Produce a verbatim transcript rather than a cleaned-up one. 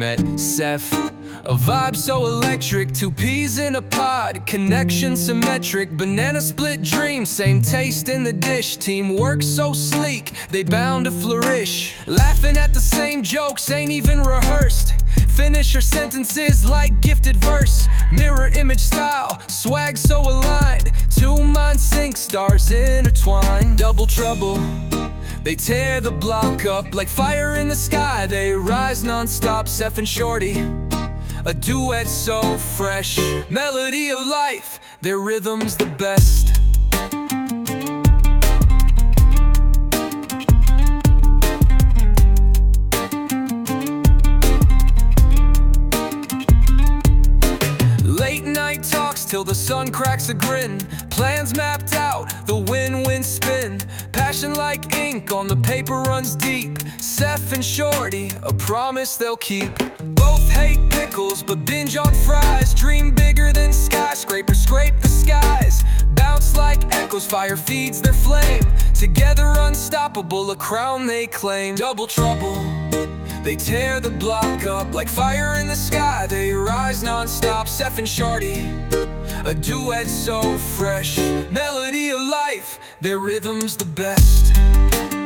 met Seth. A vibe so electric, two peas in a pod, connection symmetric, banana split dream, same taste in the dish, teamwork so sleek, they bound to flourish. Laughing at the same jokes, ain't even rehearsed. Finish your sentences like gifted verse. Mirror image style, swag so aligned. Two mind sync stars intertwined. Double trouble, they tear the block up like fire in the sky. They rise non-stop, Seth and Shorty, a duet so fresh. Melody of life, their rhythm's the best. Late night talks till the sun cracks a grin. Plans mapped out, the win-win spin. Passion like ink on the paper runs deep. Seth and Shorty, a promise they'll keep. Both hate pickles but binge on fries. Dream bigger than skyscrapers, scrape the skies. Bounce like echoes, fire feeds their flame. Together unstoppable, a crown they claim. Double trouble, they tear the block up like fire in the sky. They rise non-stop, Seth and Shorty, a duet so fresh. Melody of life, their rhythm's the best.